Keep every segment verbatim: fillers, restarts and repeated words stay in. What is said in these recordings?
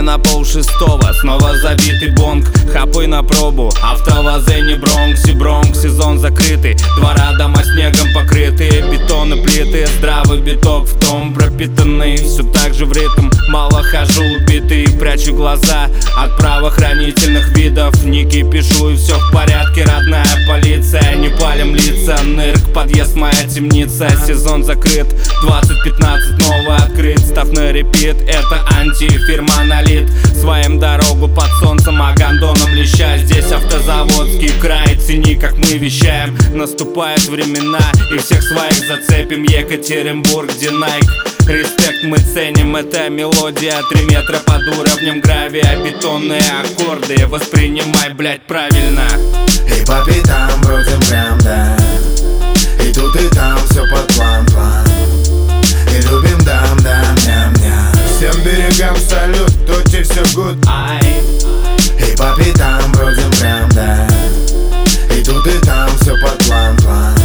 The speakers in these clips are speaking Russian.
на пол шестого, снова забитый бонг. Хапы на пробу, автовазы не Бронкс и Бронкс. Сезон закрытый, двора дома снегом покрытые, бетон и плиты, здравый биток в том пропитанный. Все так же в ритм, мало хожу убитый, прячу глаза от правоохранительных видов. Ники пишу и все в порядке, родная полиция. Не палим лица, нырк, подъезд моя темница. Сезон закрыт, двадцать пятнадцать новый открыт. Став на репит, это антифир монолит. Своим дорогу под солнцем, а гондоном леща. Здесь автозаводский край, цени как мы вещаем. Наступают времена и всех своих зацепим. Екатеринбург, где Найк. Респект мы ценим, это мелодия. Три метра под уровнем гравия, бетонные аккорды. Воспринимай, блять, правильно. И по пятам бродим прям, да. И тут и там все под план-план. И любим дам, дам, ням-ням. Всем берегам салют, тучи все гуд. Ай. И по пятам бродим прям, да. И тут и там все под план-план.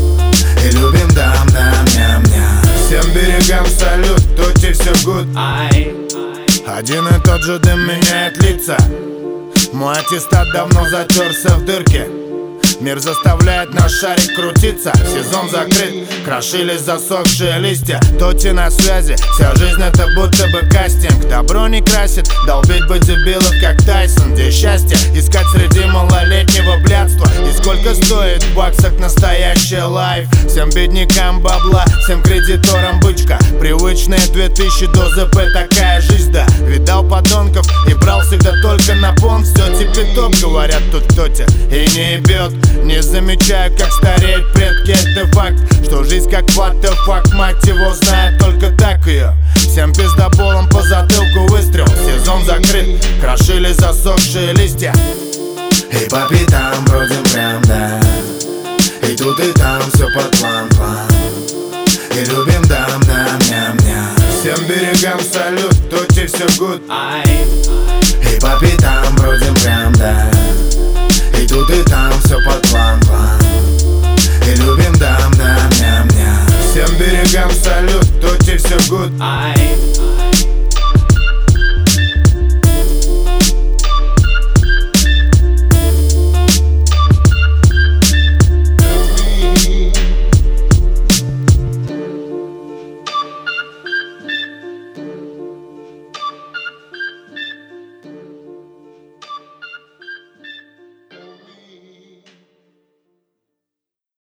И любим дам, дам, ням-ням. Всем берегам салют, тучи все гуд. Ай. Один и тот же дым меняет лица. Мой аттестат давно затерся в дырке. Мир заставляет наш шарик крутиться. Сезон закрыт, крошились засохшие листья. Тоти на связи, вся жизнь это будто бы кастинг. Добро не красит, долбить бы дебилов как Тайсон. Где счастье искать среди малолетнего блядства? И сколько стоит в баксах настоящий лайф? Всем беднякам бабла, всем кредиторам бычка. Привычные две тысячи до ЗП, такая жизнь, да. Видал подонков и брал всегда только на понт. Все типи-топ, говорят тут кто-то и не ебет. Не замечаю, как стареют предки, это факт. Что жизнь как what the fuck, мать его знает только так ее. Всем пиздоболом по затылку выстрел. Сезон закрыт, крошили засохшие листья. И по пятам бродим прям, да. И тут и там все под план-план. И любим дам, дам, ням-ням. Всем берегам салют, тучи все гуд. Ай. И по пятам